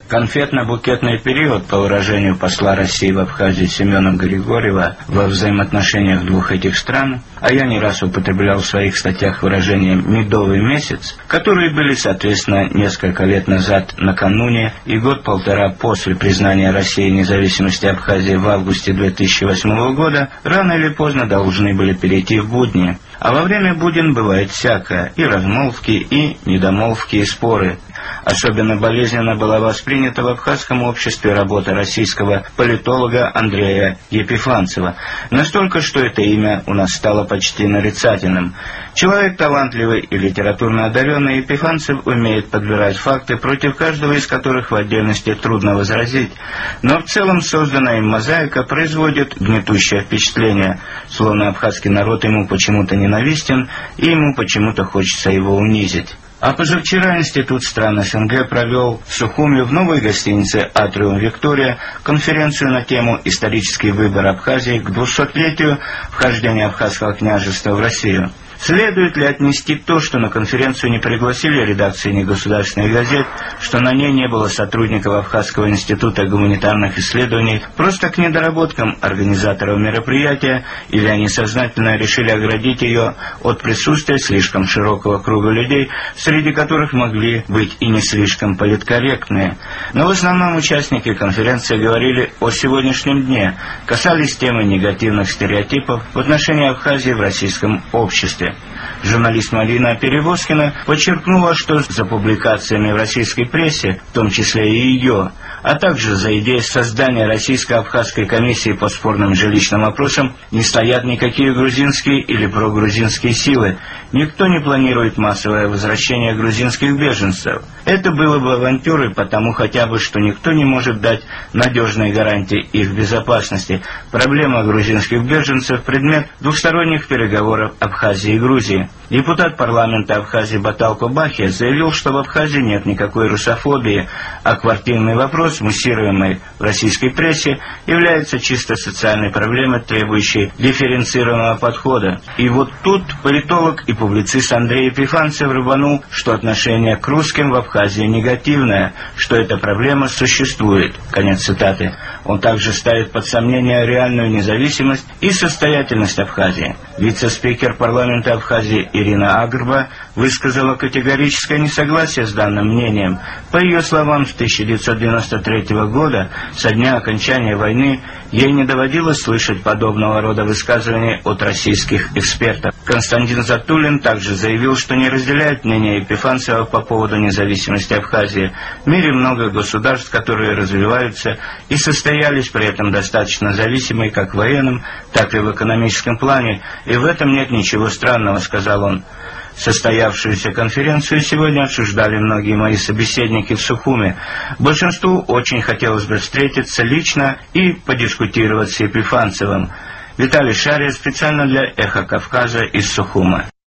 Конфетно-букетный период, по выражению посла России в Абхазии Семена Григорьева, во взаимоотношениях двух этих стран, а я не раз употреблял в своих статьях выражение «медовый месяц», которые были, соответственно, несколько лет назад накануне и год-полтора после признания России независимости Абхазии в августе 2008 года, рано или поздно должны были перейти в будни. А во время буден бывает всякое, и размолвки, и недомолвки, и споры. Особенно болезненно была воспринята в абхазском обществе работа российского политолога Андрея Епифанцева. Настолько, что это имя у нас стало почти нарицательным. Человек талантливый и литературно одаренный, Епифанцев умеет подбирать факты, против каждого из которых в отдельности трудно возразить. Но в целом созданная им мозаика производит гнетущее впечатление, словно абхазский народ ему почему-то ненавистен, и ему почему-то хочется его унизить. А позавчера Институт стран СНГ провел в Сухуми в новой гостинице «Атриум Виктория» конференцию на тему «Исторический выбор Абхазии к 200-летию вхождения Абхазского княжества в Россию». Следует ли отнести то, что на конференцию не пригласили редакции негосударственных газет, что на ней не было сотрудников Абхазского института гуманитарных исследований, просто к недоработкам организаторов мероприятия, или они сознательно решили оградить ее от присутствия слишком широкого круга людей, среди которых могли быть и не слишком политкорректные. Но в основном участники конференции говорили о сегодняшнем дне, касались темы негативных стереотипов в отношении Абхазии в российском обществе. Журналист Марина Перевозкина подчеркнула, что за публикациями в российской прессе, в том числе и ее, а также за идеей создания российско-абхазской комиссии по спорным жилищным вопросам, не стоят никакие грузинские или прогрузинские силы. Никто не планирует массовое возвращение грузинских беженцев. Это было бы авантюрой, потому хотя бы, что никто не может дать надежные гарантии их безопасности. Проблема грузинских беженцев – предмет двусторонних переговоров Абхазии и Грузии. Депутат парламента Абхазии Баталко Бахия заявил, что в Абхазии нет никакой русофобии, а квартирный вопрос, муссируемый в российской прессе, является чисто социальной проблемой, требующей дифференцированного подхода. И вот тут политолог и публицист Андрей Епифанцев рубанул, что отношение к русским в Абхазии негативное, что эта проблема существует. Конец цитаты. Он также ставит под сомнение реальную независимость и состоятельность Абхазии. Вице-спикер парламента Абхазии Ирина Агрба высказала категорическое несогласие с данным мнением. По ее словам, с 1993 года, со дня окончания войны, ей не доводилось слышать подобного рода высказываний от российских экспертов. Константин Затулин также заявил, что не разделяет мнение Епифанцева по поводу независимости Абхазии. В мире много государств, которые развиваются и состоялись при этом достаточно зависимые как в военном, так и в экономическом плане, и в этом нет ничего странного, сказал он. Состоявшуюся конференцию сегодня обсуждали многие мои собеседники в Сухуми. Большинству очень хотелось бы встретиться лично и подискутировать с Епифанцевым. Виталий Шария специально для «Эхо Кавказа» из Сухума.